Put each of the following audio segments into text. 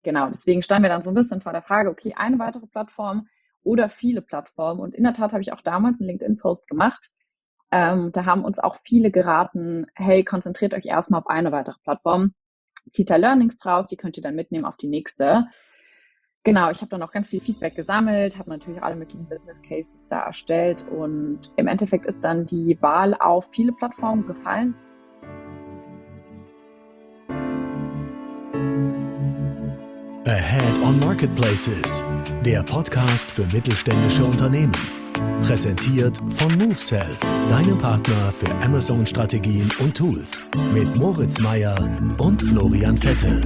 Genau, deswegen standen wir dann so ein bisschen vor der Frage, okay, eine weitere Plattform oder viele Plattformen. Und in der Tat habe ich auch damals einen LinkedIn-Post gemacht. Da haben uns auch viele geraten, hey, konzentriert euch erstmal auf eine weitere Plattform, zieht da Learnings draus, die könnt ihr dann mitnehmen auf die nächste. Genau, ich habe dann auch ganz viel Feedback gesammelt, habe natürlich alle möglichen Business Cases da erstellt und im Endeffekt ist dann die Wahl auf viele Plattformen gefallen. Ahead on Marketplaces, der Podcast für mittelständische Unternehmen. Präsentiert von MoveSell, deinem Partner für Amazon-Strategien und Tools. Mit Moritz Meyer und Florian Vettel.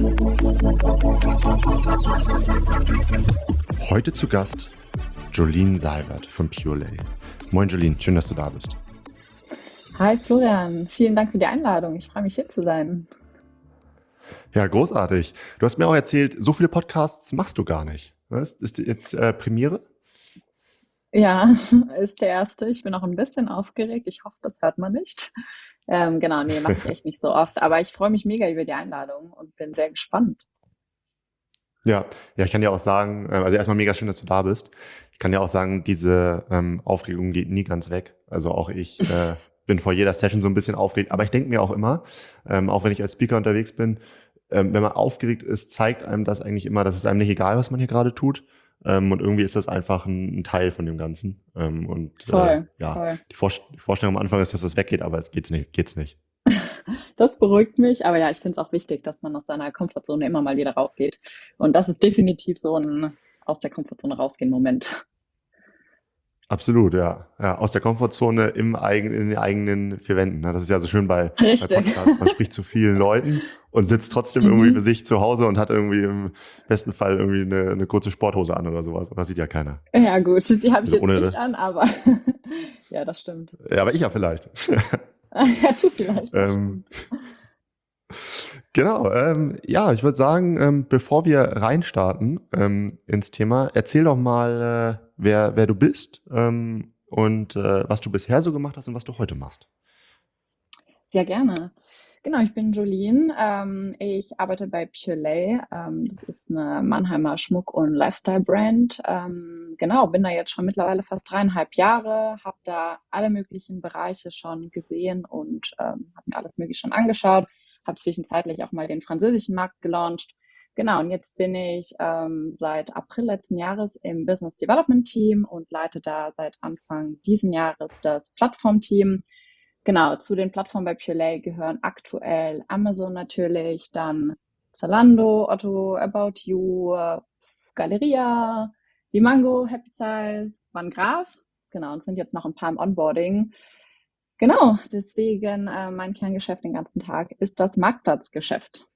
Heute zu Gast Jolene Seibert von Purelay. Moin Jolene, schön, dass du da bist. Hi Florian, vielen Dank für die Einladung. Ich freue mich, hier zu sein. Ja, großartig. Du hast mir auch erzählt, so viele Podcasts machst du gar nicht. Was? Ist jetzt Premiere? Ja, ist der erste. Ich bin auch ein bisschen aufgeregt. Ich hoffe, das hört man nicht. Genau, nee, mache ich echt nicht so oft. Aber ich freue mich mega über die Einladung und bin sehr gespannt. Ja, ich kann dir auch sagen, also erstmal mega schön, dass du da bist. Ich kann dir auch sagen, diese Aufregung geht nie ganz weg. Also auch ich bin vor jeder Session so ein bisschen aufgeregt. Aber ich denke mir auch immer, auch wenn ich als Speaker unterwegs bin, wenn man aufgeregt ist, zeigt einem das eigentlich immer, dass es einem nicht egal, was man hier gerade tut. Und irgendwie ist das einfach ein Teil von dem Ganzen. Voll. Die Vorstellung am Anfang ist, dass das weggeht, aber geht's nicht. Das beruhigt mich, aber ja, ich finde es auch wichtig, dass man aus seiner Komfortzone immer mal wieder rausgeht. Und das ist definitiv so ein aus der Komfortzone rausgehen Moment. Absolut, ja. Aus der Komfortzone in den eigenen vier Wänden. Ne? Das ist ja so schön bei Richtig. Podcasts. Man spricht zu vielen Leuten und sitzt trotzdem irgendwie für sich zu Hause und hat irgendwie im besten Fall irgendwie eine kurze Sporthose an oder sowas. Aber das sieht ja keiner. Ja gut, die habe ich Also jetzt nicht an, aber ja, das stimmt. Ja, aber ich ja vielleicht. Ja, du vielleicht. Genau, ich würde sagen, bevor wir reinstarten ins Thema, erzähl doch mal, wer du bist und was du bisher so gemacht hast und was du heute machst. Ja, gerne. Genau, ich bin Jolene. Ich arbeite bei Purelay. Das ist eine Mannheimer Schmuck- und Lifestyle-Brand. Genau, bin da jetzt schon mittlerweile fast 3,5 Jahre, habe da alle möglichen Bereiche schon gesehen und habe mir alles Mögliche schon angeschaut. Habe zwischenzeitlich auch mal den französischen Markt gelauncht. Genau, und jetzt bin ich seit April letzten Jahres im Business Development Team und leite da seit Anfang diesen Jahres das Plattformteam. Genau, zu den Plattformen bei Purelay gehören aktuell Amazon natürlich, dann Zalando, Otto, About You, Galeria, Limango, Happy Size, Van Graaf. Genau, und sind jetzt noch ein paar im Onboarding. Genau, deswegen mein Kerngeschäft den ganzen Tag ist das Marktplatzgeschäft.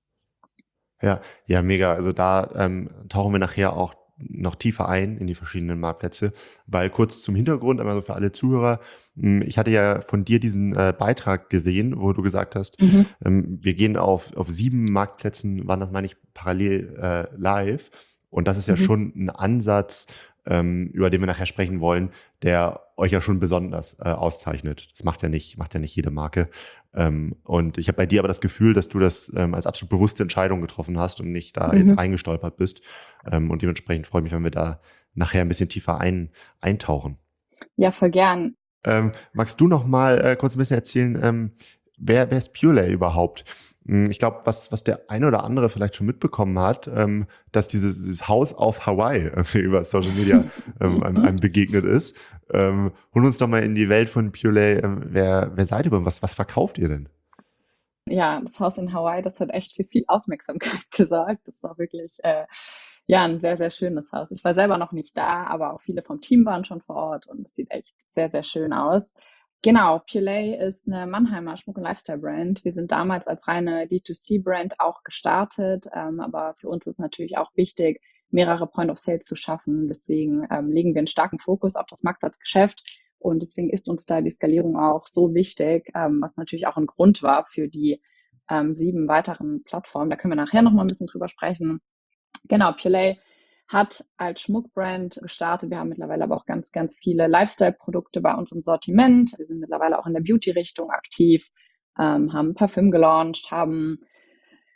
Ja, mega. Also da tauchen wir nachher auch noch tiefer ein in die verschiedenen Marktplätze, weil kurz zum Hintergrund, einmal so für alle Zuhörer, ich hatte ja von dir diesen Beitrag gesehen, wo du gesagt hast, wir gehen auf 7 Marktplätzen, waren das meine ich parallel live und das ist ja schon ein Ansatz, über den wir nachher sprechen wollen, der euch ja schon besonders auszeichnet. Das macht ja nicht jede Marke. Und ich habe bei dir aber das Gefühl, dass du das als absolut bewusste Entscheidung getroffen hast und nicht da jetzt reingestolpert bist. Und dementsprechend freue ich mich, wenn wir da nachher ein bisschen tiefer eintauchen. Ja, voll gern. Magst du noch mal kurz ein bisschen erzählen, wer ist Purelay überhaupt? Ich glaube, was der eine oder andere vielleicht schon mitbekommen hat, dass dieses Haus auf Hawaii über Social Media einem begegnet ist. Holen uns doch mal in die Welt von Purelay. Wer seid ihr und was verkauft ihr denn? Ja, das Haus in Hawaii, das hat echt für viel Aufmerksamkeit gesorgt. Das war wirklich, ja, ein sehr, sehr schönes Haus. Ich war selber noch nicht da, aber auch viele vom Team waren schon vor Ort und es sieht echt sehr, sehr schön aus. Genau, Purelay ist eine Mannheimer Schmuck- und Lifestyle-Brand. Wir sind damals als reine D2C-Brand auch gestartet, aber für uns ist natürlich auch wichtig, mehrere Point of Sale zu schaffen. Deswegen legen wir einen starken Fokus auf das Marktplatzgeschäft und deswegen ist uns da die Skalierung auch so wichtig, was natürlich auch ein Grund war für die 7 weiteren Plattformen. Da können wir nachher noch mal ein bisschen drüber sprechen. Genau, Purelay hat als Schmuckbrand gestartet. Wir haben mittlerweile aber auch ganz, ganz viele Lifestyle-Produkte bei uns im Sortiment. Wir sind mittlerweile auch in der Beauty-Richtung aktiv, haben Parfüm gelauncht, haben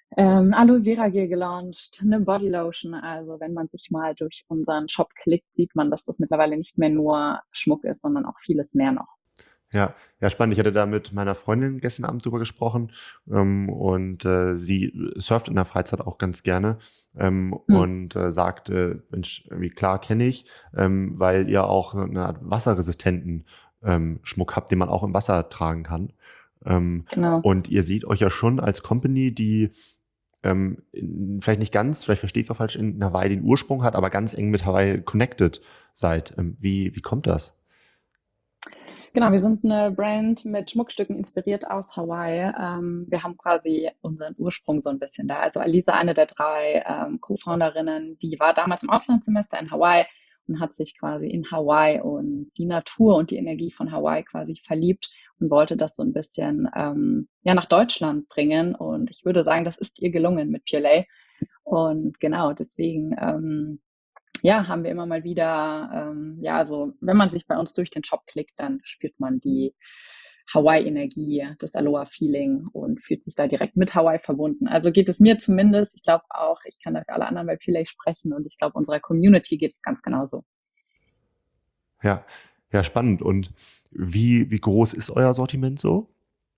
Aloe Vera Gel gelauncht, eine Bodylotion. Also wenn man sich mal durch unseren Shop klickt, sieht man, dass das mittlerweile nicht mehr nur Schmuck ist, sondern auch vieles mehr noch. Ja, ja, spannend. Ich hatte da mit meiner Freundin gestern Abend drüber gesprochen, und sie surft in der Freizeit auch ganz gerne, Hm, und sagte, Mensch, irgendwie klar kenne ich, weil ihr auch so eine Art wasserresistenten Schmuck habt, den man auch im Wasser tragen kann. Ähm, genau. und ihr seht euch ja schon als Company, die vielleicht nicht ganz, vielleicht verstehe ich es auch falsch, in Hawaii den Ursprung hat, aber ganz eng mit Hawaii connected seid. Wie kommt das? Genau, wir sind eine Brand mit Schmuckstücken inspiriert aus Hawaii. Wir haben quasi unseren Ursprung so ein bisschen da. Also Alisa, eine der drei Co-Founderinnen, die war damals im Auslandssemester in Hawaii und hat sich quasi in Hawaii und die Natur und die Energie von Hawaii quasi verliebt und wollte das so ein bisschen ja, nach Deutschland bringen. Und ich würde sagen, das ist ihr gelungen mit Pure Lay. Und genau, deswegen ja, haben wir immer mal wieder, ja, also wenn man sich bei uns durch den Shop klickt, dann spürt man die Hawaii-Energie, das Aloha-Feeling und fühlt sich da direkt mit Hawaii verbunden. Also geht es mir zumindest. Ich glaube auch, ich kann da für alle anderen bei Pure sprechen und ich glaube, unserer Community geht es ganz genauso. Ja, ja, spannend. Und wie groß ist euer Sortiment so?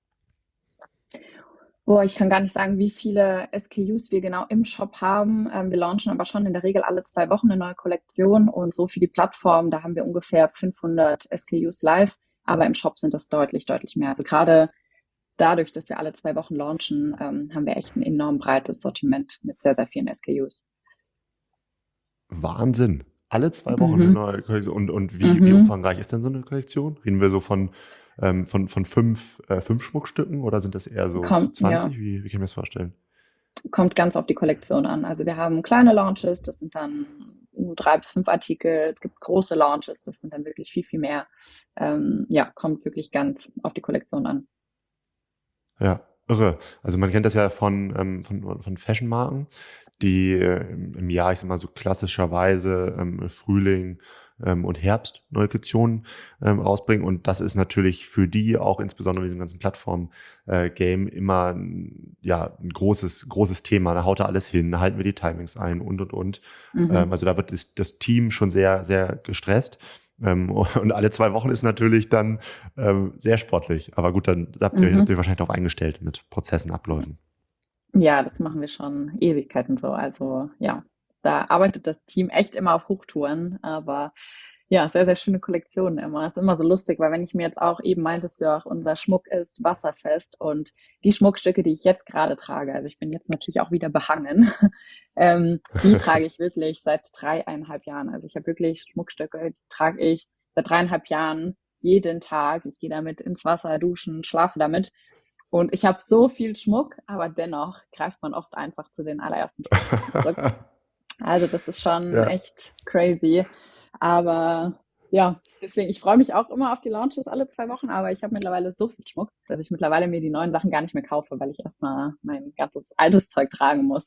Boah, ich kann gar nicht sagen, wie viele SKUs wir genau im Shop haben. Wir launchen aber schon in der Regel alle 2 Wochen eine neue Kollektion und so für die Plattform, da haben wir ungefähr 500 SKUs live, aber im Shop sind das deutlich, deutlich mehr. Also gerade dadurch, dass wir alle 2 Wochen launchen, haben wir echt ein enorm breites Sortiment mit sehr, sehr vielen SKUs. Wahnsinn. Alle 2 Wochen eine Mhm. neue Kollektion. Und wie Mhm. umfangreich ist denn so eine Kollektion? Reden wir so von fünf Schmuckstücken oder sind das eher so Kommt, ja, 20? Wie kann ich mir das vorstellen? kommt ganz auf die Kollektion an. Also wir haben kleine Launches, das sind dann nur 3 bis 5 Artikel. Es gibt große Launches, das sind dann wirklich viel, viel mehr. Ja, kommt wirklich ganz auf die Kollektion an. Ja, irre. Also man kennt das ja von Fashion-Marken, die im Jahr, ich sag mal so klassischerweise Frühling und Herbst neue Kollektionen rausbringen. Und das ist natürlich für die auch insbesondere in diesem ganzen Plattform-Game immer ja, ein großes Thema. Da haut er alles hin, da halten wir die Timings ein und. Mhm. Also da wird das Team schon sehr, sehr gestresst. Und alle 2 Wochen ist natürlich dann sehr sportlich. Aber gut, dann habt ihr euch Mhm. natürlich wahrscheinlich darauf eingestellt mit Prozessen, Abläufen. Ja, das machen wir schon Ewigkeiten so. Also ja, da arbeitet das Team echt immer auf Hochtouren, aber ja, sehr, sehr schöne Kollektionen immer. Ist immer so lustig, weil wenn ich mir jetzt auch eben meintest du auch, unser Schmuck ist wasserfest und die Schmuckstücke, die ich jetzt gerade trage, also ich bin jetzt natürlich auch wieder behangen, die trage ich wirklich seit 3,5 Jahren. Also ich habe wirklich Schmuckstücke, die trage ich seit 3,5 Jahren jeden Tag. Ich gehe damit ins Wasser, duschen, schlafe damit. Und ich habe so viel Schmuck, aber dennoch greift man oft einfach zu den allerersten Schmuckstücken zurück. Also das ist schon Ja. echt crazy. Aber ja, deswegen, ich freue mich auch immer auf die Launches alle 2 Wochen, aber ich habe mittlerweile so viel Schmuck, dass ich mittlerweile mir die neuen Sachen gar nicht mehr kaufe, weil ich erstmal mein ganzes altes Zeug tragen muss.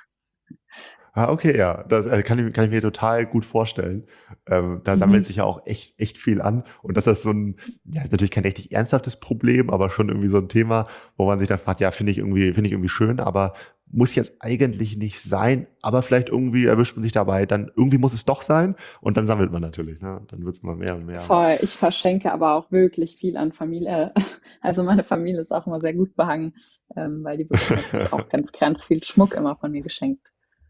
Ah, okay, ja, das kann ich mir total gut vorstellen. Da sammelt Mhm. sich ja auch echt viel an. Und das ist so ein, ja, natürlich kein richtig ernsthaftes Problem, aber schon irgendwie so ein Thema, wo man sich dann fragt, ja, finde ich irgendwie schön, aber muss jetzt eigentlich nicht sein, aber vielleicht irgendwie erwischt man sich dabei, dann irgendwie muss es doch sein und dann sammelt man natürlich, ne? Dann wird es immer mehr und mehr. Voll. Ich verschenke aber auch wirklich viel an Familie. Also meine Familie ist auch immer sehr gut behangen, weil die bekommen natürlich auch ganz, ganz viel Schmuck immer von mir geschenkt.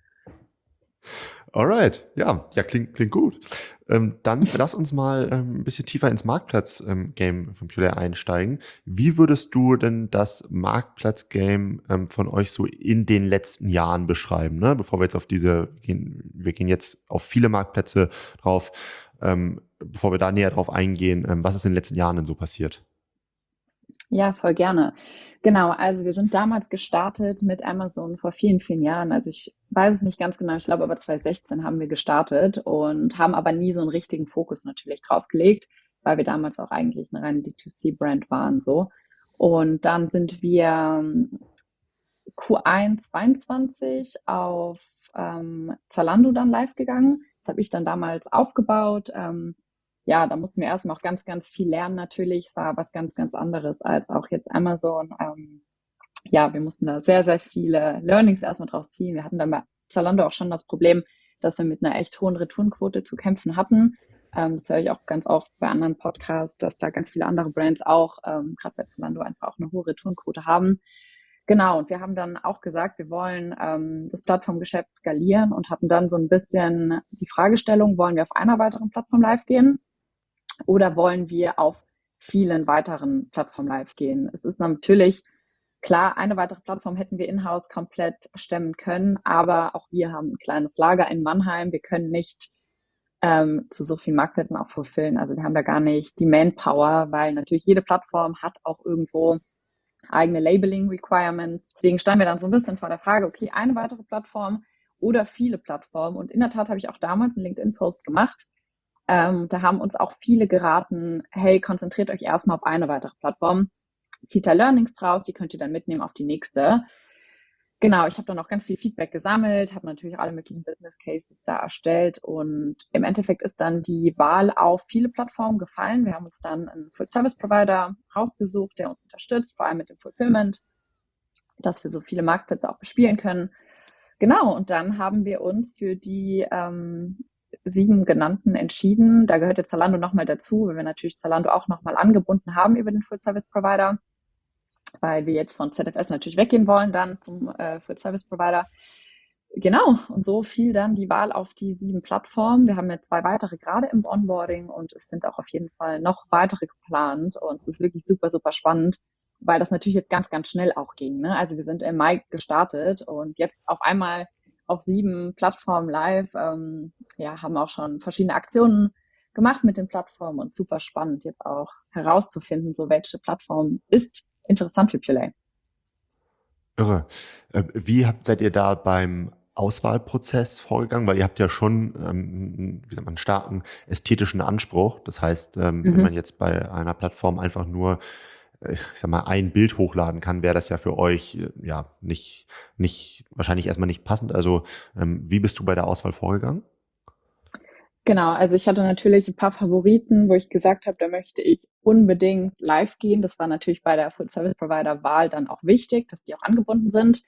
Alright, ja, klingt gut. Dann lass uns mal ein bisschen tiefer ins Marktplatz-Game von Pure einsteigen. Wie würdest du denn das Marktplatz-Game von euch so in den letzten Jahren beschreiben? Ne? Bevor wir jetzt auf wir gehen jetzt auf viele Marktplätze drauf, bevor wir da näher drauf eingehen, was ist in den letzten Jahren denn so passiert? Ja, voll gerne. Genau, also wir sind damals gestartet mit Amazon vor vielen, vielen Jahren. Also ich weiß es nicht ganz genau, ich glaube aber 2016 haben wir gestartet und haben aber nie so einen richtigen Fokus natürlich drauf gelegt, weil wir damals auch eigentlich eine reine D2C-Brand waren so. Und dann sind wir Q1 22 auf Zalando dann live gegangen. Das habe ich dann damals aufgebaut. Ja, da mussten wir erstmal auch ganz, ganz viel lernen natürlich. Es war was ganz, ganz anderes als auch jetzt Amazon. ja, wir mussten da sehr, sehr viele Learnings erstmal draus ziehen. Wir hatten dann bei Zalando auch schon das Problem, dass wir mit einer echt hohen Retourenquote zu kämpfen hatten. Das höre ich auch ganz oft bei anderen Podcasts, dass da ganz viele andere Brands auch, gerade bei Zalando, einfach auch eine hohe Retourenquote haben. Genau, und wir haben dann auch gesagt, wir wollen das Plattformgeschäft skalieren und hatten dann so ein bisschen die Fragestellung, wollen wir auf einer weiteren Plattform live gehen oder wollen wir auf vielen weiteren Plattformen live gehen? Es ist natürlich klar, eine weitere Plattform hätten wir in-house komplett stemmen können, aber auch wir haben ein kleines Lager in Mannheim. Wir können nicht zu so vielen Marktplätzen auch fulfillen. Also wir haben da gar nicht die Manpower, weil natürlich jede Plattform hat auch irgendwo eigene Labeling-Requirements. Deswegen standen wir dann so ein bisschen vor der Frage, okay, eine weitere Plattform oder viele Plattformen. Und in der Tat habe ich auch damals einen LinkedIn-Post gemacht. Da haben uns auch viele geraten, hey, konzentriert euch erstmal auf eine weitere Plattform, zieht da Learnings draus, die könnt ihr dann mitnehmen auf die nächste. Genau, ich habe dann auch ganz viel Feedback gesammelt, habe natürlich alle möglichen Business Cases da erstellt und im Endeffekt ist dann die Wahl auf viele Plattformen gefallen. Wir haben uns dann einen Full-Service-Provider rausgesucht, der uns unterstützt, vor allem mit dem Fulfillment, dass wir so viele Marktplätze auch bespielen können. Genau, und dann haben wir uns für die 7 genannten entschieden. Da gehört jetzt Zalando nochmal dazu, weil wir natürlich Zalando auch nochmal angebunden haben über den Full-Service-Provider, weil wir jetzt von ZFS natürlich weggehen wollen, dann zum Full-Service-Provider. Genau, und so fiel dann die Wahl auf die 7 Plattformen. Wir haben jetzt 2 weitere gerade im Onboarding und es sind auch auf jeden Fall noch weitere geplant und es ist wirklich super, super spannend, weil das natürlich jetzt ganz, ganz schnell auch ging. Ne? Also wir sind im Mai gestartet und jetzt auf einmal auf 7 Plattformen live, ja, haben auch schon verschiedene Aktionen gemacht mit den Plattformen und super spannend jetzt auch herauszufinden, so welche Plattform ist interessant für PLA. Irre. Seid ihr da beim Auswahlprozess vorgegangen? Weil ihr habt ja schon wie sagt man, einen starken ästhetischen Anspruch. Das heißt, wenn man jetzt bei einer Plattform einfach nur, ich sag mal, ein Bild hochladen kann, wäre das ja für euch ja nicht wahrscheinlich erstmal nicht passend. Also wie bist du bei der Auswahl vorgegangen? Genau, also ich hatte natürlich ein paar Favoriten, wo ich gesagt habe, da möchte ich unbedingt live gehen. Das war natürlich bei der Full-Service-Provider-Wahl dann auch wichtig, dass die auch angebunden sind.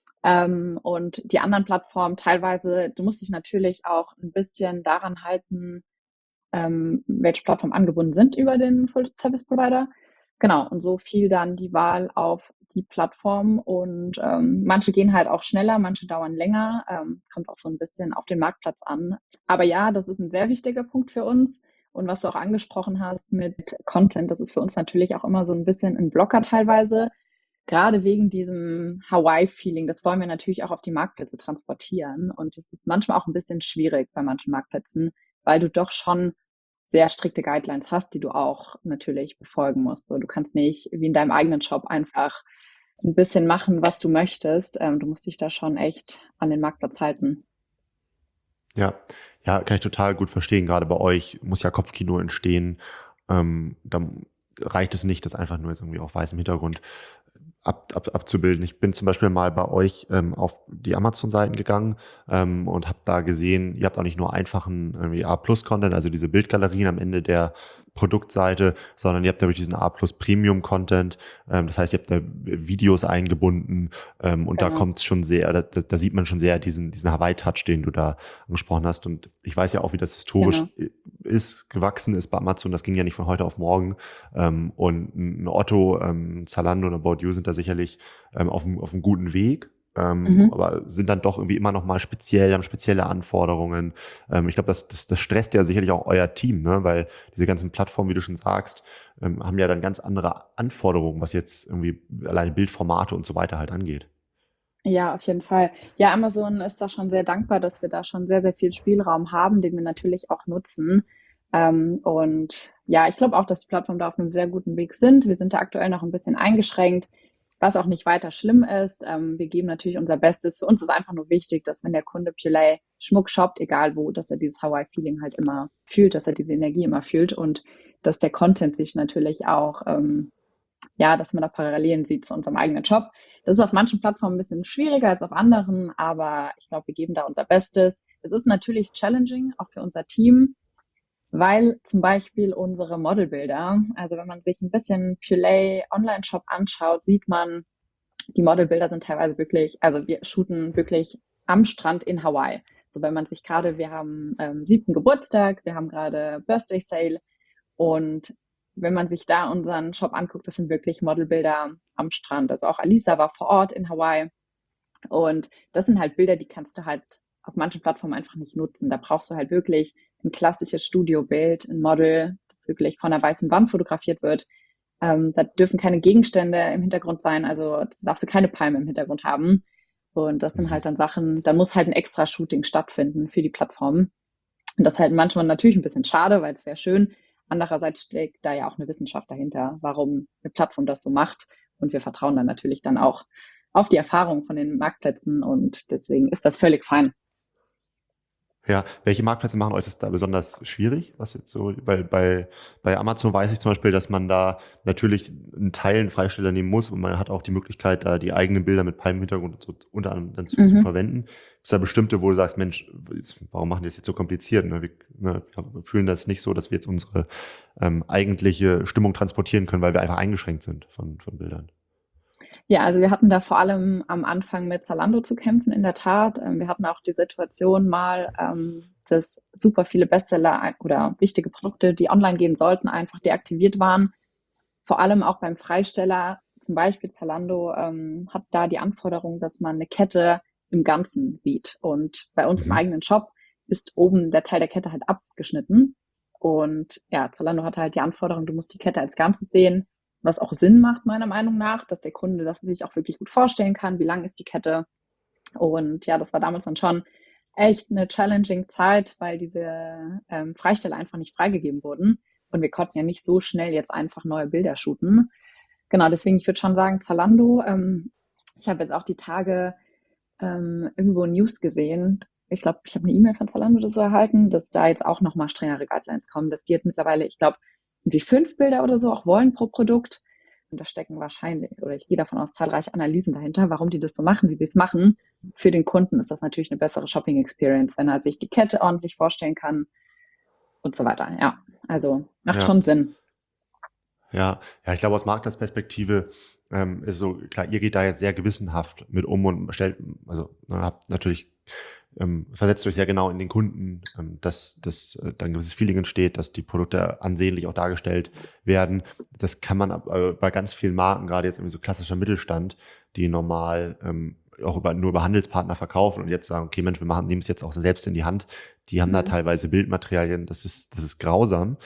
Und die anderen Plattformen teilweise, du musst dich natürlich auch ein bisschen daran halten, welche Plattformen angebunden sind über den Full-Service-Provider. Genau, und so fiel dann die Wahl auf die Plattform und manche gehen halt auch schneller, manche dauern länger, kommt auch so ein bisschen auf den Marktplatz an. Aber ja, das ist ein sehr wichtiger Punkt für uns. Und was du auch angesprochen hast mit Content, das ist für uns natürlich auch immer so ein bisschen ein Blocker teilweise, gerade wegen diesem Hawaii-Feeling. Das wollen wir natürlich auch auf die Marktplätze transportieren. Und das ist manchmal auch ein bisschen schwierig bei manchen Marktplätzen, weil du doch schon sehr strikte Guidelines hast, die du auch natürlich befolgen musst. So, du kannst nicht wie in deinem eigenen Shop einfach ein bisschen machen, was du möchtest. Du musst dich da schon echt an den Marktplatz halten. Ja, ja, kann ich total gut verstehen. Gerade bei euch muss ja Kopfkino entstehen. Da reicht es nicht, das einfach nur jetzt irgendwie auf weißem Hintergrund abzubilden. Ich bin zum Beispiel mal bei euch auf die Amazon-Seiten gegangen und habe da gesehen, ihr habt auch nicht nur einfachen irgendwie A+-Content, also diese Bildgalerien am Ende der Produktseite, sondern ihr habt da wirklich diesen A+ Premium-Content. Das heißt, ihr habt da Videos eingebunden und da Genau. kommt es schon sehr, da sieht man schon sehr diesen Hawaii-Touch, den du da angesprochen hast. Und ich weiß ja auch, wie das historisch Genau. gewachsen ist bei Amazon. Das ging ja nicht von heute auf morgen. Und ein Otto, Zalando und About You sind da sicherlich auf einem guten Weg. Mhm. Aber sind dann doch irgendwie immer noch mal speziell, haben spezielle Anforderungen. Ich glaube, das stresst ja sicherlich auch euer Team, ne? Weil diese ganzen Plattformen, wie du schon sagst, haben ja dann ganz andere Anforderungen, was jetzt irgendwie alleine Bildformate und so weiter halt angeht. Ja, auf jeden Fall. Ja, Amazon ist da schon sehr dankbar, dass wir da schon sehr, sehr viel Spielraum haben, den wir natürlich auch nutzen. Und ja, ich glaube auch, dass die Plattformen da auf einem sehr guten Weg sind. Wir sind da aktuell noch ein bisschen eingeschränkt, was auch nicht weiter schlimm ist. Wir geben natürlich unser Bestes. Für uns ist einfach nur wichtig, dass wenn der Kunde Purelay Schmuck shoppt, egal wo, dass er dieses Hawaii-Feeling halt immer fühlt, dass er diese Energie immer fühlt und dass der Content sich natürlich auch ja, dass man da Parallelen sieht zu unserem eigenen Job. Das ist auf manchen Plattformen ein bisschen schwieriger als auf anderen, aber ich glaube, wir geben da unser Bestes. Es ist natürlich challenging, auch für unser Team, weil zum Beispiel unsere Modelbilder, also wenn man sich ein bisschen Purelay Online-Shop anschaut, sieht man, die Modelbilder sind teilweise wirklich, also wir shooten wirklich am Strand in Hawaii. So, wenn man sich gerade, wir haben 7. Geburtstag, wir haben gerade Birthday Sale und wenn man sich da unseren Shop anguckt, das sind wirklich Modelbilder am Strand. Also auch Alisa war vor Ort in Hawaii und das sind halt Bilder, die kannst du halt auf manchen Plattformen einfach nicht nutzen. Da brauchst du halt wirklich ein klassisches Studiobild, ein Model, das wirklich von einer weißen Wand fotografiert wird. Da dürfen keine Gegenstände im Hintergrund sein, also da darfst du keine Palme im Hintergrund haben. Und das sind halt dann Sachen, da muss halt ein extra Shooting stattfinden für die Plattform. Und das ist halt manchmal natürlich ein bisschen schade, weil es wäre schön. Andererseits steckt da ja auch eine Wissenschaft dahinter, warum eine Plattform das so macht. Und wir vertrauen dann natürlich dann auch auf die Erfahrung von den Marktplätzen und deswegen ist das völlig fein. Ja, welche Marktplätze machen euch das da besonders schwierig? Was jetzt so, bei Amazon weiß ich zum Beispiel, dass man da natürlich einen Teil einen Freisteller nehmen muss und man hat auch die Möglichkeit, da die eigenen Bilder mit Palmenhintergrund und so unter anderem dann zu verwenden. Ist da bestimmte, wo du sagst, Mensch, warum machen die das jetzt so kompliziert? Wir fühlen das nicht so, dass wir jetzt unsere eigentliche Stimmung transportieren können, weil wir einfach eingeschränkt sind von Bildern. Ja, also wir hatten da vor allem am Anfang mit Zalando zu kämpfen, in der Tat. Wir hatten auch die Situation mal, dass super viele Bestseller oder wichtige Produkte, die online gehen sollten, einfach deaktiviert waren. Vor allem auch beim Freisteller, zum Beispiel Zalando, hat da die Anforderung, dass man eine Kette im Ganzen sieht. Und bei uns im eigenen Shop ist oben der Teil der Kette halt abgeschnitten. Und ja, Zalando hatte halt die Anforderung, du musst die Kette als Ganzes sehen, was auch Sinn macht, meiner Meinung nach, dass der Kunde das sich auch wirklich gut vorstellen kann, wie lang ist die Kette. Und ja, das war damals dann schon echt eine challenging Zeit, weil diese Freisteller einfach nicht freigegeben wurden. Und wir konnten ja nicht so schnell jetzt einfach neue Bilder shooten. Genau, deswegen, ich würde schon sagen, Zalando. Ich habe jetzt auch die Tage irgendwo News gesehen. Ich glaube, ich habe eine E-Mail von Zalando oder so erhalten, dass da jetzt auch nochmal strengere Guidelines kommen. Das geht mittlerweile, ich glaube, irgendwie 5 Bilder oder so auch wollen pro Produkt. Und da stecken wahrscheinlich, oder ich gehe davon aus, zahlreiche Analysen dahinter, warum die das so machen, wie sie es machen. Für den Kunden ist das natürlich eine bessere Shopping-Experience, wenn er sich die Kette ordentlich vorstellen kann und so weiter. Ja, also macht schon Sinn. Ja, ich glaube, aus Marktplatzperspektive ist so, klar, ihr geht da jetzt sehr gewissenhaft mit um und stellt, also habt natürlich versetzt euch sehr genau in den Kunden, dass da ein gewisses Feeling entsteht, dass die Produkte ansehnlich auch dargestellt werden. Das kann man bei ganz vielen Marken, gerade jetzt irgendwie so klassischer Mittelstand, die normal auch nur über Handelspartner verkaufen und jetzt sagen, okay, Mensch, nehmen es jetzt auch selbst in die Hand. Die haben da teilweise Bildmaterialien, das ist grausam.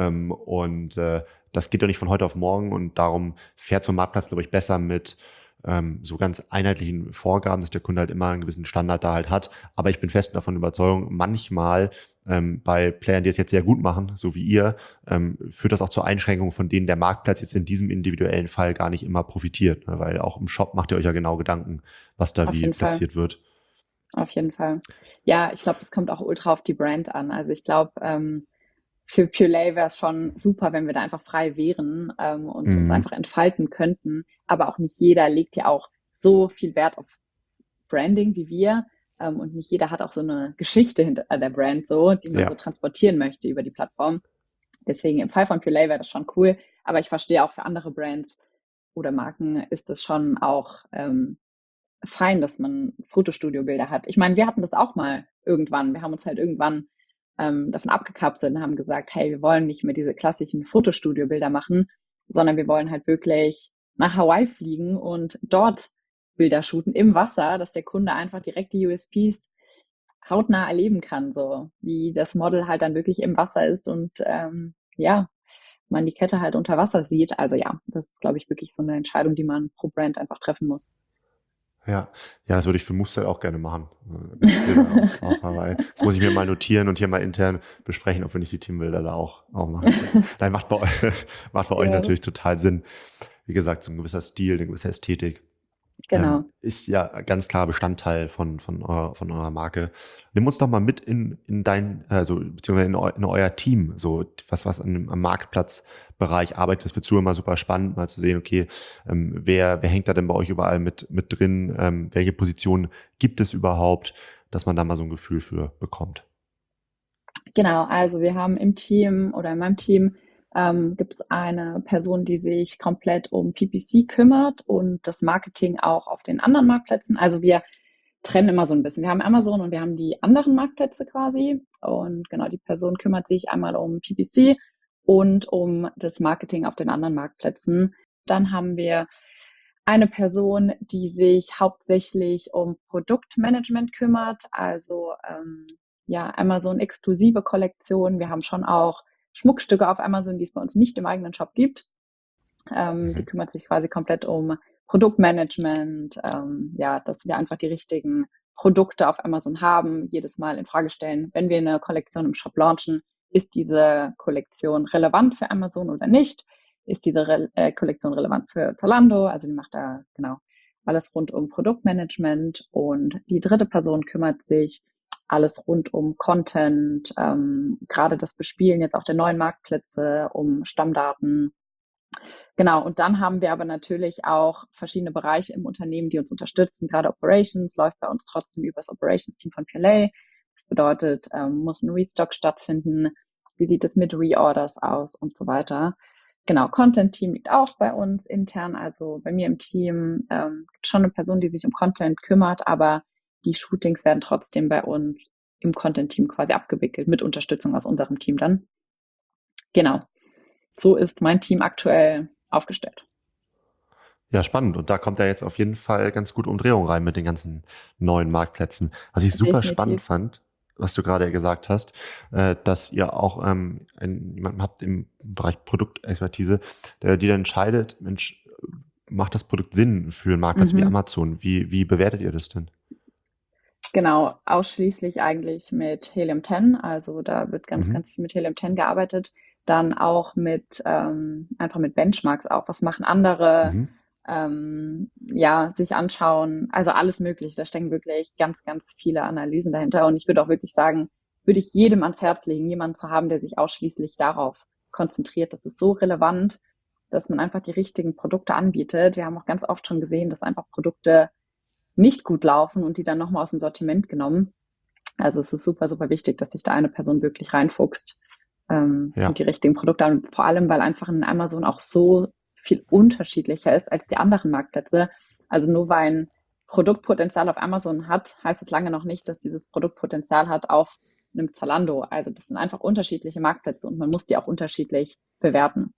Das geht doch nicht von heute auf morgen und darum fährt so ein Marktplatz, glaube ich, besser mit so ganz einheitlichen Vorgaben, dass der Kunde halt immer einen gewissen Standard da halt hat. Aber ich bin fest davon überzeugt, manchmal bei Playern, die es jetzt sehr gut machen, so wie ihr, führt das auch zur Einschränkung, von denen der Marktplatz jetzt in diesem individuellen Fall gar nicht immer profitiert. Ne? Weil auch im Shop macht ihr euch ja genau Gedanken, was da wie platziert wird. Auf jeden Fall. Ja, ich glaube, es kommt auch ultra auf die Brand an. Also ich glaube, für Purelay wäre es schon super, wenn wir da einfach frei wären und uns einfach entfalten könnten. Aber auch nicht jeder legt ja auch so viel Wert auf Branding wie wir. Und nicht jeder hat auch so eine Geschichte hinter der Brand so, die man so transportieren möchte über die Plattform. Deswegen im Fall von Purelay wäre das schon cool. Aber ich verstehe auch für andere Brands oder Marken ist es schon auch fein, dass man Fotostudiobilder hat. Ich meine, wir hatten das auch mal irgendwann. Wir haben uns halt irgendwann davon abgekapselt und haben gesagt, hey, wir wollen nicht mehr diese klassischen Fotostudiobilder machen, sondern wir wollen halt wirklich nach Hawaii fliegen und dort Bilder shooten im Wasser, dass der Kunde einfach direkt die USPs hautnah erleben kann, so wie das Model halt dann wirklich im Wasser ist und man die Kette halt unter Wasser sieht. Also ja, das ist, glaube ich, wirklich so eine Entscheidung, die man pro Brand einfach treffen muss. Ja, das würde ich für Movestyle auch gerne machen. Auf Hawaii. Das muss ich mir mal notieren und hier mal intern besprechen, ob wir nicht die Teambilder da auch machen. Nein, macht bei euch natürlich total Sinn. Wie gesagt, so ein gewisser Stil, eine gewisse Ästhetik. Genau. Ist ja ganz klar Bestandteil von eurer Marke. Nimm uns doch mal mit in beziehungsweise in euer Team, so was am Marktplatzbereich arbeitet. Das wird so immer super spannend, mal zu sehen, okay, wer hängt da denn bei euch überall mit drin? Welche Positionen gibt es überhaupt, dass man da mal so ein Gefühl für bekommt? Genau, also wir haben im Team oder in meinem Team gibt es eine Person, die sich komplett um PPC kümmert und das Marketing auch auf den anderen Marktplätzen. Also wir trennen immer so ein bisschen. Wir haben Amazon und wir haben die anderen Marktplätze quasi. Und genau, die Person kümmert sich einmal um PPC und um das Marketing auf den anderen Marktplätzen. Dann haben wir eine Person, die sich hauptsächlich um Produktmanagement kümmert, also ja, Amazon-exklusive Kollektionen. Wir haben schon auch Schmuckstücke auf Amazon, die es bei uns nicht im eigenen Shop gibt. Die Mhm. kümmert sich quasi komplett um Produktmanagement, ja, dass wir einfach die richtigen Produkte auf Amazon haben, jedes Mal in Frage stellen, wenn wir eine Kollektion im Shop launchen, ist diese Kollektion relevant für Amazon oder nicht? Ist diese Kollektion relevant für Zalando? Also die macht da genau alles rund um Produktmanagement. Und die dritte Person kümmert sich alles rund um Content, gerade das Bespielen jetzt auch der neuen Marktplätze, um Stammdaten. Genau, und dann haben wir aber natürlich auch verschiedene Bereiche im Unternehmen, die uns unterstützen. Gerade Operations läuft bei uns trotzdem über das Operations-Team von PLA. Das bedeutet, muss ein Restock stattfinden? Wie sieht es mit Reorders aus und so weiter? Genau, Content-Team liegt auch bei uns intern. Also bei mir im Team gibt schon eine Person, die sich um Content kümmert, aber die Shootings werden trotzdem bei uns im Content-Team quasi abgewickelt, mit Unterstützung aus unserem Team dann. Genau, so ist mein Team aktuell aufgestellt. Ja, spannend. Und da kommt ja jetzt auf jeden Fall ganz gut Umdrehung rein mit den ganzen neuen Marktplätzen. Was ich super spannend Definitiv. fand, was du gerade gesagt hast, dass ihr auch jemanden habt im Bereich Produktexpertise, die dann entscheidet, Mensch, macht das Produkt Sinn für einen Marktplatz wie Mhm. Amazon? Wie bewertet ihr das denn? Genau, ausschließlich eigentlich mit Helium 10. Also da wird ganz, Mhm. ganz viel mit Helium 10 gearbeitet. Dann auch mit einfach mit Benchmarks auch. Was machen andere? Mhm. Ja, sich anschauen. Also alles möglich. Da stecken wirklich ganz, ganz viele Analysen dahinter. Und ich würde auch wirklich sagen, würde ich jedem ans Herz legen, jemanden zu haben, der sich ausschließlich darauf konzentriert. Das ist so relevant, dass man einfach die richtigen Produkte anbietet. Wir haben auch ganz oft schon gesehen, dass einfach Produkte nicht gut laufen und die dann nochmal aus dem Sortiment genommen. Also es ist super, super wichtig, dass sich da eine Person wirklich reinfuchst Ja. und die richtigen Produkte an. Vor allem, weil einfach in Amazon auch so viel unterschiedlicher ist als die anderen Marktplätze. Also nur weil ein Produktpotenzial auf Amazon hat, heißt es lange noch nicht, dass dieses Produktpotenzial hat auf einem Zalando. Also das sind einfach unterschiedliche Marktplätze und man muss die auch unterschiedlich bewerten.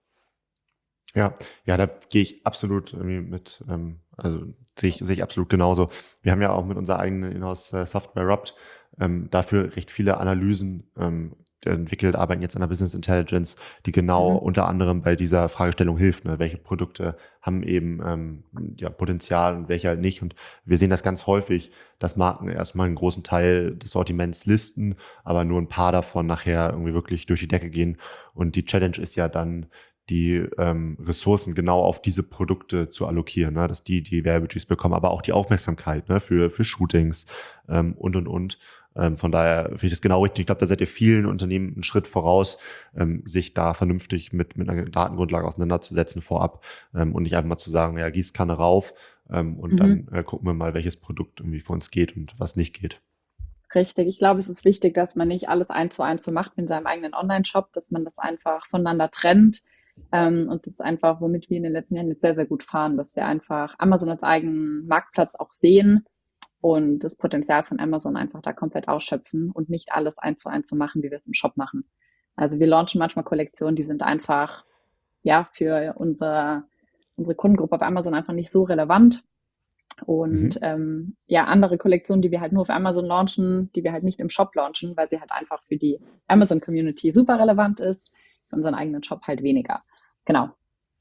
Ja, ja, da gehe ich absolut irgendwie mit, also sehe ich absolut genauso. Wir haben ja auch mit unserer eigenen Inhouse-Software Rupt dafür recht viele Analysen entwickelt, arbeiten jetzt an der Business Intelligence, die genau Mhm. unter anderem bei dieser Fragestellung hilft, ne? Welche Produkte haben eben ja, Potenzial und welche halt nicht. Und wir sehen das ganz häufig, dass Marken erstmal einen großen Teil des Sortiments listen, aber nur ein paar davon nachher irgendwie wirklich durch die Decke gehen. Und die Challenge ist ja dann, die Ressourcen genau auf diese Produkte zu allokieren, ne? Dass die Werbebudgets bekommen, aber auch die Aufmerksamkeit, ne? Für Shootings und. Von daher finde ich das genau richtig. Ich glaube, da seid ihr vielen Unternehmen einen Schritt voraus, sich da vernünftig mit einer Datengrundlage auseinanderzusetzen vorab und nicht einfach mal zu sagen, ja, Gießkanne rauf und Mhm. dann gucken wir mal, welches Produkt irgendwie für uns geht und was nicht geht. Richtig. Ich glaube, es ist wichtig, dass man nicht alles eins zu eins so macht wie in seinem eigenen Online-Shop, dass man das einfach voneinander trennt. Und das ist einfach, womit wir in den letzten Jahren jetzt sehr, sehr gut fahren, dass wir einfach Amazon als eigenen Marktplatz auch sehen und das Potenzial von Amazon einfach da komplett ausschöpfen und nicht alles eins zu eins so machen, wie wir es im Shop machen. Also wir launchen manchmal Kollektionen, die sind einfach, ja, für unsere Kundengruppe auf Amazon einfach nicht so relevant. Und Mhm. ja, andere Kollektionen, die wir halt nur auf Amazon launchen, die wir halt nicht im Shop launchen, weil sie halt einfach für die Amazon-Community super relevant ist, für unseren eigenen Shop halt weniger. Genau.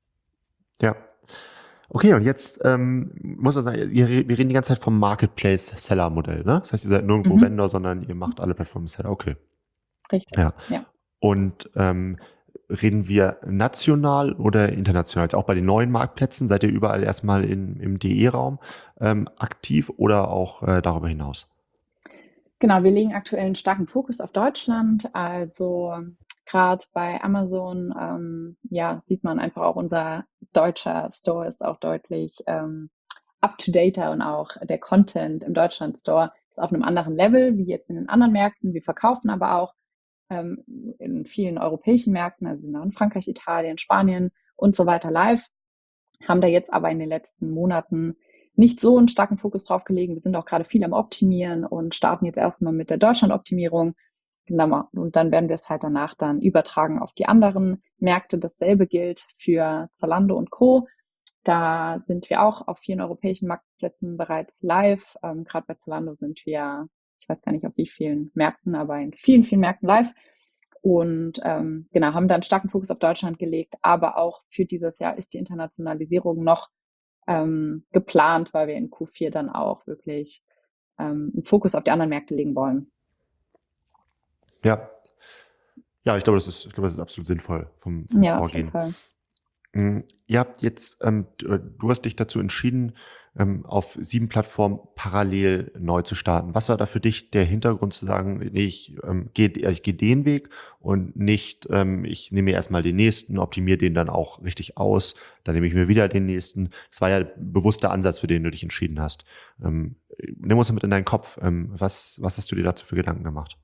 Ja. Okay, und jetzt muss man sagen, wir reden die ganze Zeit vom Marketplace-Seller-Modell, ne? Das heißt, ihr seid nirgendwo Mhm. Vendor, sondern ihr macht alle Plattformen Seller. Okay. Richtig. Ja. Ja. Und reden wir national oder international? Jetzt auch bei den neuen Marktplätzen, seid ihr überall erstmal im DE-Raum aktiv oder auch darüber hinaus? Genau, wir legen aktuell einen starken Fokus auf Deutschland. Also gerade bei Amazon, ja, sieht man einfach auch, unser deutscher Store ist auch deutlich up-to-dater und auch der Content im Deutschland Store ist auf einem anderen Level wie jetzt in den anderen Märkten. Wir verkaufen aber auch ähm, in vielen europäischen Märkten, also in Frankreich, Italien, Spanien und so weiter live, haben da jetzt aber in den letzten Monaten nicht so einen starken Fokus drauf gelegen. Wir sind auch gerade viel am Optimieren und starten jetzt erstmal mit der Deutschland-Optimierung. Genau. Und dann werden wir es halt danach dann übertragen auf die anderen Märkte. Dasselbe gilt für Zalando und Co. Da sind wir auch auf vielen europäischen Marktplätzen bereits live. Gerade bei Zalando sind wir, ich weiß gar nicht auf wie vielen Märkten, aber in vielen, vielen Märkten live. Und genau, haben dann starken Fokus auf Deutschland gelegt. Aber auch für dieses Jahr ist die Internationalisierung noch geplant, weil wir in Q4 dann auch wirklich einen Fokus auf die anderen Märkte legen wollen. Ja, ja, ich glaube, das ist absolut sinnvoll vom Ja, auf jeden Vorgehen. Fall. Ihr habt jetzt, du hast dich dazu entschieden, auf 7 Plattformen parallel neu zu starten. Was war da für dich der Hintergrund zu sagen, nee, ich gehe den Weg und nicht, ich nehme mir erstmal den nächsten, optimiere den dann auch richtig aus, dann nehme ich mir wieder den nächsten. Das war ja ein bewusster Ansatz, für den du dich entschieden hast. Nimm uns mit in deinen Kopf. Was hast du dir dazu für Gedanken gemacht?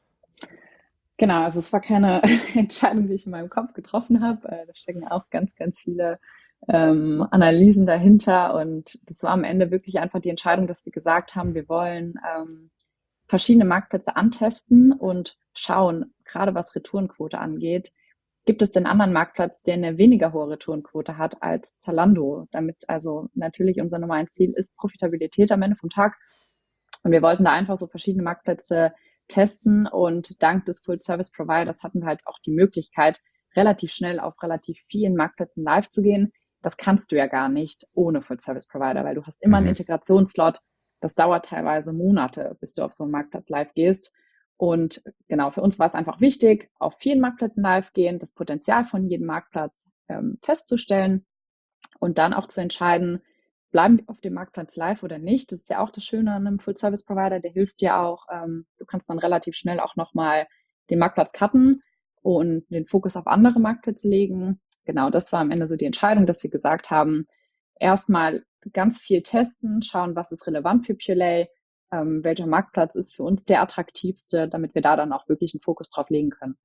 Genau, also es war keine Entscheidung, die ich in meinem Kopf getroffen habe. Da stecken auch ganz, ganz viele Analysen dahinter. Und das war am Ende wirklich einfach die Entscheidung, dass wir gesagt haben, wir wollen verschiedene Marktplätze antesten und schauen, gerade was Retourenquote angeht, gibt es den anderen Marktplatz, der eine weniger hohe Retourenquote hat als Zalando. Damit also natürlich unser Nummer 1 Ziel ist Profitabilität am Ende vom Tag. Und wir wollten da einfach so verschiedene Marktplätze testen und dank des Full-Service-Providers hatten wir halt auch die Möglichkeit, relativ schnell auf relativ vielen Marktplätzen live zu gehen. Das kannst du ja gar nicht ohne Full-Service-Provider, weil du hast immer einen Integrationsslot. Das dauert teilweise Monate, bis du auf so einen Marktplatz live gehst. Und genau, für uns war es einfach wichtig, auf vielen Marktplätzen live gehen, das Potenzial von jedem Marktplatz festzustellen und dann auch zu entscheiden, bleiben wir auf dem Marktplatz live oder nicht. Das ist ja auch das Schöne an einem Full-Service-Provider, der hilft dir auch. Du kannst dann relativ schnell auch nochmal den Marktplatz cutten und den Fokus auf andere Marktplätze legen. Genau, das war am Ende so die Entscheidung, dass wir gesagt haben, erstmal ganz viel testen, schauen, was ist relevant für Purelay, welcher Marktplatz ist für uns der attraktivste, damit wir da dann auch wirklich einen Fokus drauf legen können.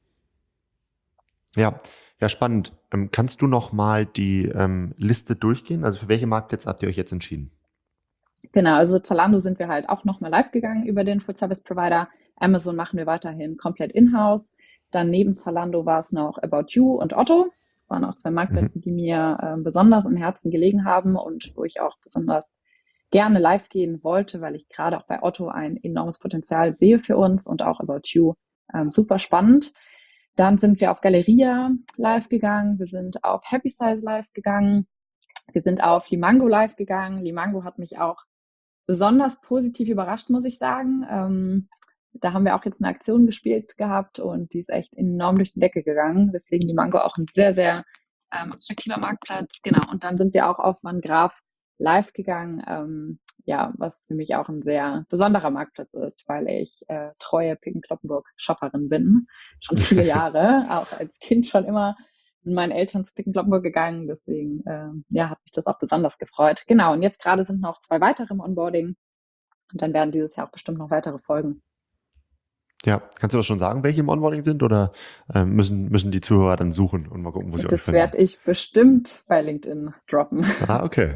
Ja, ja, spannend. Kannst du noch mal die Liste durchgehen? Also für welche Marktplätze habt ihr euch jetzt entschieden? Genau, also Zalando sind wir halt auch nochmal live gegangen über den Full-Service-Provider. Amazon machen wir weiterhin komplett in-house. Dann neben Zalando war es noch About You und Otto. Das waren auch 2 Marktplätze, die mir besonders am Herzen gelegen haben und wo ich auch besonders gerne live gehen wollte, weil ich gerade auch bei Otto ein enormes Potenzial sehe für uns und auch About You super spannend. Dann sind wir auf Galeria live gegangen. Wir sind auf Happy Size live gegangen. Wir sind auf Limango live gegangen. Limango hat mich auch besonders positiv überrascht, muss ich sagen. Da haben wir auch jetzt eine Aktion gespielt gehabt und die ist echt enorm durch die Decke gegangen. Deswegen Limango auch ein sehr, sehr attraktiver Marktplatz. Genau. Und dann sind wir auch auf Van Graaf live gegangen. Ja, was für mich auch ein sehr besonderer Marktplatz ist, weil ich treue Picken-Kloppenburg-Shopperin bin. Schon viele Jahre, auch als Kind schon immer mit meinen Eltern zu Picken-Kloppenburg gegangen. Deswegen ja, hat mich das auch besonders gefreut. Genau, und jetzt gerade sind noch 2 weitere im Onboarding. Und dann werden dieses Jahr auch bestimmt noch weitere folgen. Ja, kannst du das schon sagen, welche im Onboarding sind oder müssen die Zuhörer dann suchen und mal gucken, wo sie euch Das finden? werde ich bestimmt bei LinkedIn droppen. Ah, okay.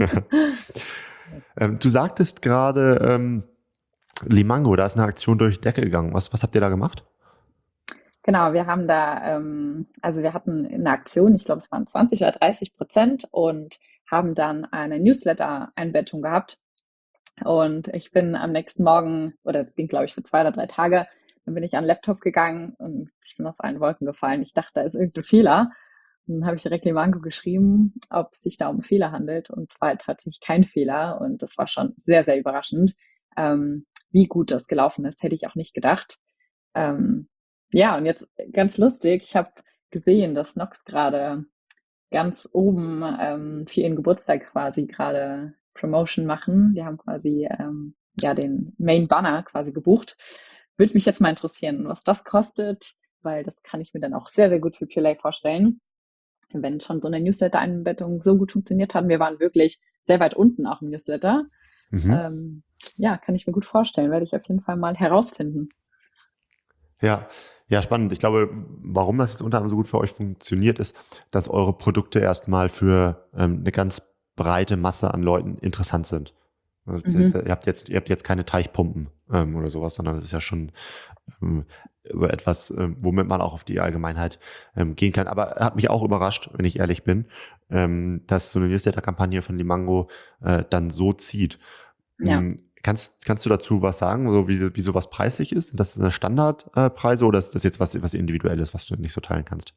Du sagtest gerade Limango, da ist eine Aktion durch die Decke gegangen. Was habt ihr da gemacht? Genau, wir haben da, also wir hatten eine Aktion, ich glaube, es waren 20 oder 30% und haben dann eine Newsletter-Einbettung gehabt. Und ich bin am nächsten Morgen, oder das ging, glaube ich, für 2 oder 3 Tage, dann bin ich an den Laptop gegangen und ich bin aus allen Wolken gefallen. Ich dachte, da ist irgendein Fehler. Und dann habe ich direkt Limango geschrieben, ob es sich da um einen Fehler handelt. Und zwar halt tatsächlich kein Fehler. Und das war schon sehr, sehr überraschend, wie gut das gelaufen ist. Hätte ich auch nicht gedacht. Ja, und jetzt ganz lustig, ich habe gesehen, dass Nox gerade ganz oben für ihren Geburtstag quasi gerade Promotion machen. Die haben quasi ja den Main Banner quasi gebucht. Würde mich jetzt mal interessieren, was das kostet, weil das kann ich mir dann auch sehr, sehr gut für Purelay vorstellen. Wenn schon so eine Newsletter-Einbettung so gut funktioniert hat, wir waren wirklich sehr weit unten auch im Newsletter. Ja, kann ich mir gut vorstellen, werde ich auf jeden Fall mal herausfinden. Ja, ja, spannend. Ich glaube, warum das jetzt unter anderem so gut für euch funktioniert, ist, dass eure Produkte erstmal für eine ganz breite Masse an Leuten interessant sind. Also das heißt, Mhm. ihr habt jetzt keine Teichpumpen oder sowas, sondern das ist ja schon ähm, so etwas, womit man auch auf die Allgemeinheit gehen kann. Aber hat mich auch überrascht, wenn ich ehrlich bin, dass so eine Newsletter-Kampagne von Limango dann so zieht. Ja. Kannst du dazu was sagen, so wie sowas preislich ist? Sind das Standardpreise oder ist das jetzt was Individuelles, was du nicht so teilen kannst?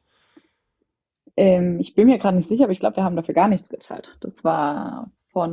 Ich bin mir gerade nicht sicher, aber ich glaube, wir haben dafür gar nichts gezahlt. Das war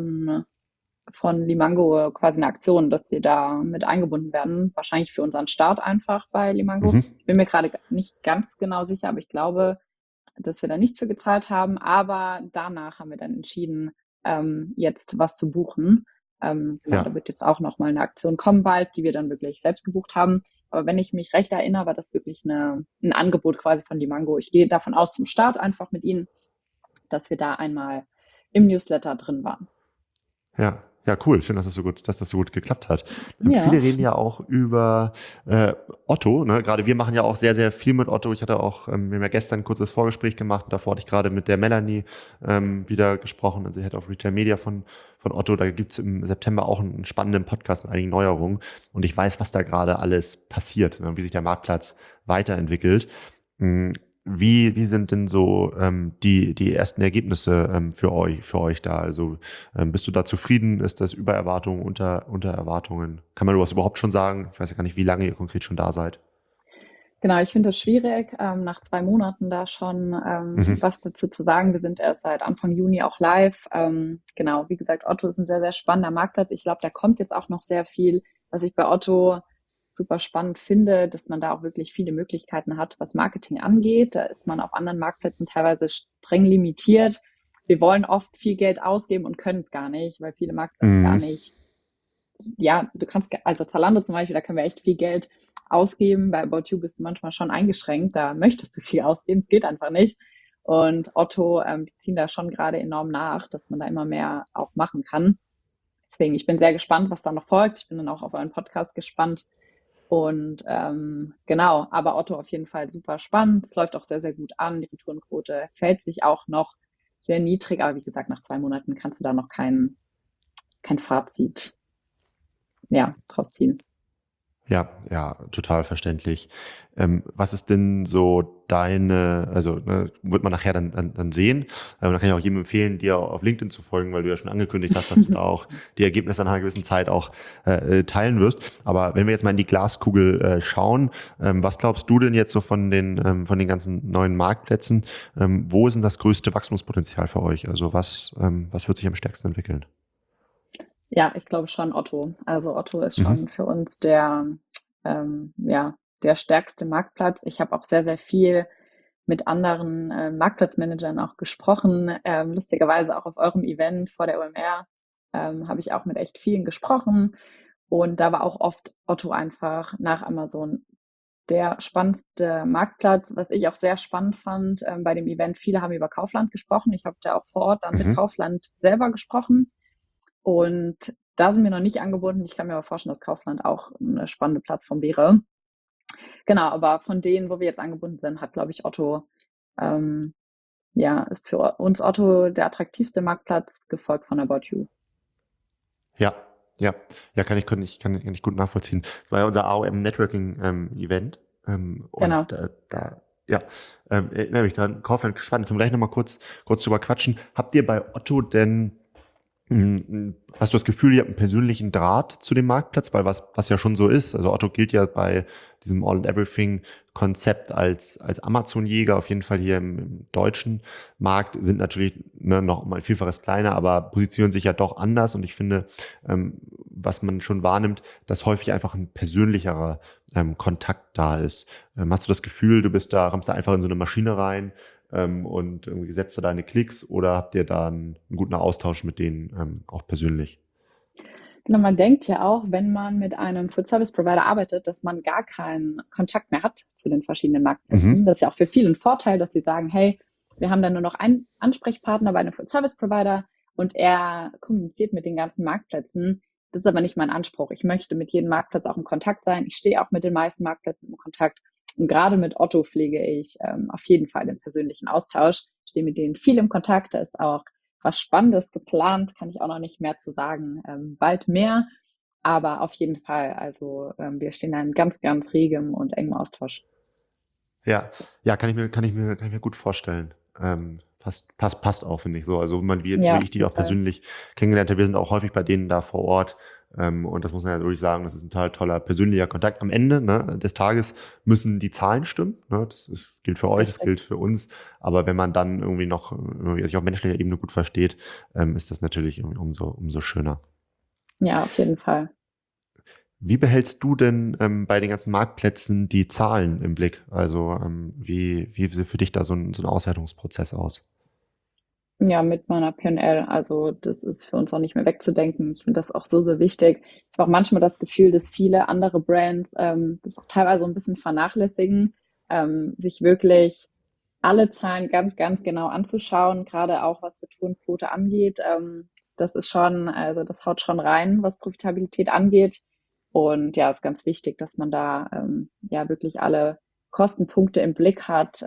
von Limango quasi eine Aktion, dass wir da mit eingebunden werden. Wahrscheinlich für unseren Start einfach bei Limango. Mhm. Ich bin mir gerade nicht ganz genau sicher, aber ich glaube, dass wir da nichts für gezahlt haben. Aber danach haben wir dann entschieden, jetzt was zu buchen. Genau, Ja, da wird jetzt auch nochmal eine Aktion kommen bald, die wir dann wirklich selbst gebucht haben. Aber wenn ich mich recht erinnere, war das wirklich ein Angebot quasi von Limango. Ich gehe davon aus, zum Start einfach mit ihnen, dass wir da einmal im Newsletter drin waren. ja, ja, cool. Schön, dass das so gut geklappt hat. Ja. Viele reden ja auch über Otto. Ne? Gerade wir machen ja auch sehr, sehr viel mit Otto. Ich hatte auch, wir haben ja gestern ein kurzes Vorgespräch gemacht. Und davor hatte ich gerade mit der Melanie wieder gesprochen, also Head of Retail Media von Otto. Da gibt's im September auch einen spannenden Podcast mit einigen Neuerungen. Und ich weiß, was da gerade alles passiert, ne? Wie sich der Marktplatz weiterentwickelt. Mm, wie sind denn so die ersten Ergebnisse für euch da? Also bist du da zufrieden? Ist das über Erwartungen, unter Erwartungen? Kann man was überhaupt schon sagen? Ich weiß ja gar nicht, wie lange ihr konkret schon da seid. Genau, ich finde es schwierig, nach 2 Monaten da schon, Mhm. was dazu zu sagen. Wir sind erst seit Anfang Juni auch live. Genau, wie gesagt, Otto ist ein sehr, sehr spannender Marktplatz. Ich glaube, da kommt jetzt auch noch sehr viel, was ich bei Otto super spannend finde, dass man da auch wirklich viele Möglichkeiten hat, was Marketing angeht. Da ist man auf anderen Marktplätzen teilweise streng limitiert. Wir wollen oft viel Geld ausgeben und können es gar nicht, weil viele Marktplätze gar Mhm. nicht, ja, du kannst, also Zalando zum Beispiel, da können wir echt viel Geld ausgeben. Bei About You bist du manchmal schon eingeschränkt, da möchtest du viel ausgeben, es geht einfach nicht. Und Otto, die ziehen da schon gerade enorm nach, dass man da immer mehr auch machen kann. Deswegen, ich bin sehr gespannt, was da noch folgt. Ich bin dann auch auf euren Podcast gespannt. Und genau, aber Otto auf jeden Fall super spannend. Es läuft auch sehr, sehr gut an. Die Retourenquote fällt sich auch noch sehr niedrig. Aber wie gesagt, nach 2 Monaten kannst du da noch kein Fazit, ja, draus ziehen. Ja, ja, total verständlich. Was ist denn so also ne, wird man nachher dann sehen. Da kann ich auch jedem empfehlen, dir auf LinkedIn zu folgen, weil du ja schon angekündigt hast, dass du da auch die Ergebnisse nach einer gewissen Zeit auch teilen wirst. Aber wenn wir jetzt mal in die Glaskugel schauen, was glaubst du denn jetzt so von den ganzen neuen Marktplätzen? Wo ist denn das größte Wachstumspotenzial für euch? Also was wird sich am stärksten entwickeln? Ja, ich glaube schon Otto. Also Otto ist Mhm. schon für uns ja, der stärkste Marktplatz. Ich habe auch sehr, sehr viel mit anderen Marktplatzmanagern auch gesprochen. Lustigerweise auch auf eurem Event vor der OMR habe ich auch mit echt vielen gesprochen. Und da war auch oft Otto einfach nach Amazon der spannendste Marktplatz. Was ich auch sehr spannend fand bei dem Event, viele haben über Kaufland gesprochen. Ich habe da auch vor Ort dann mit Mhm. Kaufland selber gesprochen. Und da sind wir noch nicht angebunden. Ich kann mir aber vorstellen, dass Kaufland auch eine spannende Plattform wäre. Genau, aber von denen, wo wir jetzt angebunden sind, hat, glaube ich, Otto, ähm, ja, ist für uns Otto der attraktivste Marktplatz, gefolgt von About You. Ja, ja, ja, kann ich gut nachvollziehen. Das war ja unser AOM Networking Event. Und Genau. ja, erinnere mich dran. Kaufland spannend. Können wir gleich nochmal kurz drüber quatschen. Habt ihr bei Otto denn hast du das Gefühl, ihr habt einen persönlichen Draht zu dem Marktplatz? Weil was ja schon so ist, also Otto gilt ja bei diesem All-and-Everything-Konzept als Amazon-Jäger, auf jeden Fall hier im deutschen Markt, sind natürlich noch mal ein Vielfaches kleiner, aber positionieren sich ja doch anders. Und ich finde, was man schon wahrnimmt, dass häufig einfach ein persönlicherer Kontakt da ist. Hast du das Gefühl, rammst da einfach in so eine Maschine rein, und irgendwie setzt du deine Klicks oder habt ihr da einen guten Austausch mit denen auch persönlich? Genau, man denkt ja auch, wenn man mit einem Food-Service-Provider arbeitet, dass man gar keinen Kontakt mehr hat zu den verschiedenen Mhm. Marktplätzen. Das ist ja auch für viele ein Vorteil, dass sie sagen, hey, wir haben dann nur noch einen Ansprechpartner bei einem Food-Service-Provider und er kommuniziert mit den ganzen Marktplätzen. Das ist aber nicht mein Anspruch. Ich möchte mit jedem Marktplatz auch in Kontakt sein. Ich stehe auch mit den meisten Marktplätzen in Kontakt. Und gerade mit Otto pflege ich auf jeden Fall den persönlichen Austausch. Ich stehe mit denen viel im Kontakt. Da ist auch was Spannendes geplant, kann ich auch noch nicht mehr zu sagen. Bald mehr, aber auf jeden Fall. Also wir stehen in einem ganz, ganz regem und engem Austausch. Ja, ja, kann ich mir gut vorstellen. Passt auch, finde ich so. Also Ja, wie auf ich die jeden auch Fall. persönlich kennengelernt habe, wir sind auch häufig bei denen da vor Ort. Und das muss man ja wirklich sagen, das ist ein total toller persönlicher Kontakt. Am Ende, ne, des Tages müssen die Zahlen stimmen. Ne? Das gilt für euch, das Richtig. gilt für uns. Aber wenn man dann irgendwie noch sich auf menschlicher Ebene gut versteht, ist das natürlich irgendwie umso schöner. Ja, auf jeden Fall. Wie behältst du denn bei den ganzen Marktplätzen die Zahlen im Blick? Also wie sieht für dich da so ein Auswertungsprozess aus? Ja, mit meiner P&L. Also das ist für uns auch nicht mehr wegzudenken. Ich finde das auch so, so wichtig. Ich habe auch manchmal das Gefühl, dass viele andere Brands das auch teilweise so ein bisschen vernachlässigen, sich wirklich alle Zahlen ganz, ganz genau anzuschauen, gerade auch was Retourenquote angeht. Das ist schon, also das haut schon rein, was Profitabilität angeht. Und ja, ist ganz wichtig, dass man da ja wirklich alle Kostenpunkte im Blick hat.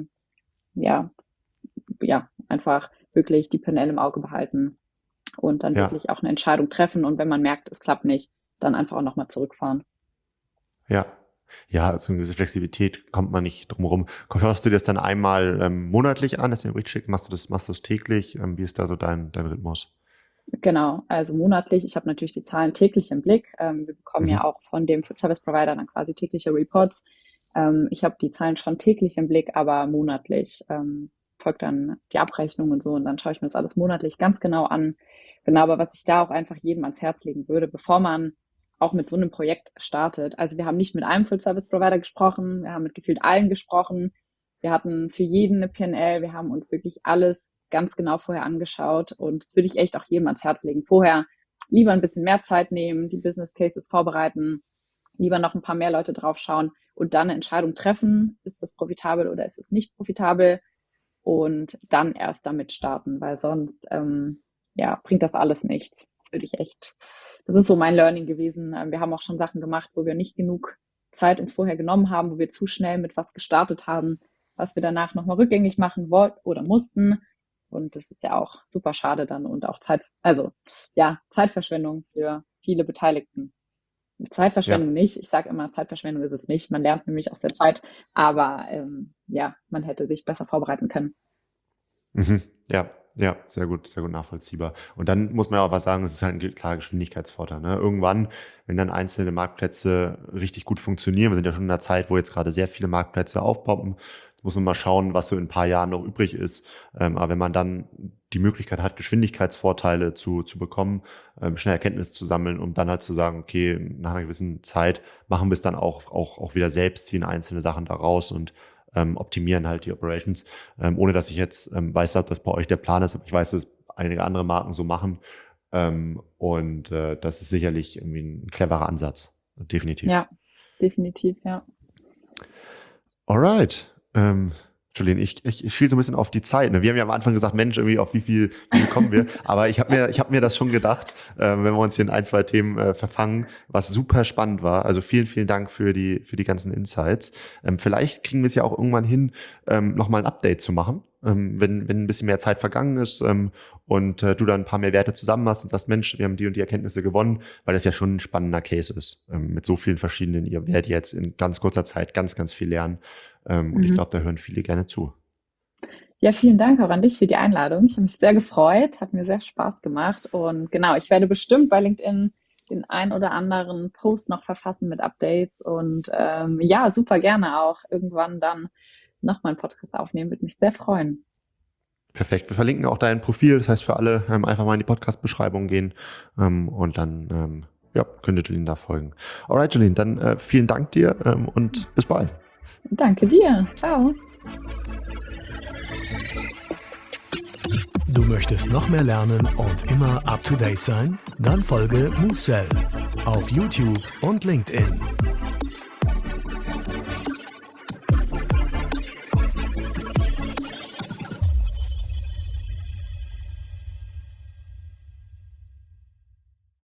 Ja, ja, einfach wirklich die P&L im Auge behalten und dann Ja, wirklich auch eine Entscheidung treffen. Und wenn man merkt, es klappt nicht, dann einfach auch nochmal zurückfahren. ja. Ja, also eine gewisse Flexibilität kommt man nicht drum herum. Schaust du dir das dann einmal monatlich an, dass du den Bericht schickst? Machst du das täglich? Wie ist da so dein Rhythmus? Genau, also monatlich. Ich habe natürlich die Zahlen täglich im Blick. Wir bekommen ja Mhm. auch von dem Food Service Provider dann quasi tägliche Reports. Ich habe die Zahlen schon täglich im Blick, aber monatlich folgt dann die Abrechnung und so. Und dann schaue ich mir das alles monatlich ganz genau an. Genau, aber was ich da auch einfach jedem ans Herz legen würde, bevor man auch mit so einem Projekt startet. Also wir haben nicht mit einem Food Service Provider gesprochen, wir haben mit gefühlt allen gesprochen. Wir hatten für jeden eine P&L, wir haben uns wirklich alles ganz genau vorher angeschaut und das würde ich echt auch jedem ans Herz legen. Vorher lieber ein bisschen mehr Zeit nehmen, die Business Cases vorbereiten, lieber noch ein paar mehr Leute drauf schauen und dann eine Entscheidung treffen, ist das profitabel oder ist es nicht profitabel und dann erst damit starten, weil sonst ja, bringt das alles nichts. Das würde ich echt, das ist so mein Learning gewesen. Wir haben auch schon Sachen gemacht, wo wir nicht genug Zeit uns vorher genommen haben, wo wir zu schnell mit was gestartet haben, was wir danach nochmal rückgängig machen wollten oder mussten. Und das ist ja auch super schade dann und auch also ja, Zeitverschwendung für viele Beteiligten. Ja. Zeitverschwendung nicht. Ich sage immer, Zeitverschwendung ist es nicht. Man lernt nämlich aus der Zeit, aber ja, man hätte sich besser vorbereiten können. Mhm. Ja, ja, sehr gut nachvollziehbar. Und dann muss man ja auch was sagen, es ist halt ein klarer Geschwindigkeitsvorteil. Ne? Irgendwann, wenn dann einzelne Marktplätze richtig gut funktionieren, wir sind ja schon in einer Zeit, wo jetzt gerade sehr viele Marktplätze aufpoppen, jetzt muss man mal schauen, was so in ein paar Jahren noch übrig ist. Aber wenn man dann die Möglichkeit hat, Geschwindigkeitsvorteile zu bekommen, schnell Erkenntnis zu sammeln, um dann halt zu sagen, okay, nach einer gewissen Zeit machen wir es dann auch wieder selbst, ziehen einzelne Sachen da raus und optimieren halt die Operations, ohne dass ich jetzt weiß, dass das bei euch der Plan ist, aber ich weiß, dass einige andere Marken so machen. Das ist sicherlich irgendwie ein cleverer Ansatz. Definitiv. Ja, definitiv, ja. Alright. Julien, ich schiel so ein bisschen auf die Zeit. Ne? Wir haben ja am Anfang gesagt, Mensch, irgendwie auf wie viel kommen wir? Aber ich hab mir das schon gedacht, wenn wir uns hier in ein, zwei Themen verfangen, was super spannend war. Also vielen, vielen Dank für die ganzen Insights. Vielleicht kriegen wir es ja auch irgendwann hin, nochmal ein Update zu machen, wenn ein bisschen mehr Zeit vergangen ist und du dann ein paar mehr Werte zusammen hast und sagst, Mensch, wir haben die und die Erkenntnisse gewonnen, weil das ja schon ein spannender Case ist. Mit so vielen verschiedenen, ihr werdet jetzt in ganz kurzer Zeit ganz, ganz viel lernen. Und ich glaube, da hören viele gerne zu. Ja, vielen Dank auch an dich für die Einladung. Ich habe mich sehr gefreut, hat mir sehr Spaß gemacht. Und genau, ich werde bestimmt bei LinkedIn den ein oder anderen Post noch verfassen mit Updates. Und ja, super gerne auch irgendwann dann nochmal einen Podcast aufnehmen. Würde mich sehr freuen. Perfekt. Wir verlinken auch dein Profil. Das heißt, für alle einfach mal in die Podcast-Beschreibung gehen und dann ja, könnt ihr Julien da folgen. Alright, Julien, dann vielen Dank dir und bis bald. Danke dir. Ciao. Du möchtest noch mehr lernen und immer up to date sein? Dann folge MoveSell auf YouTube und LinkedIn.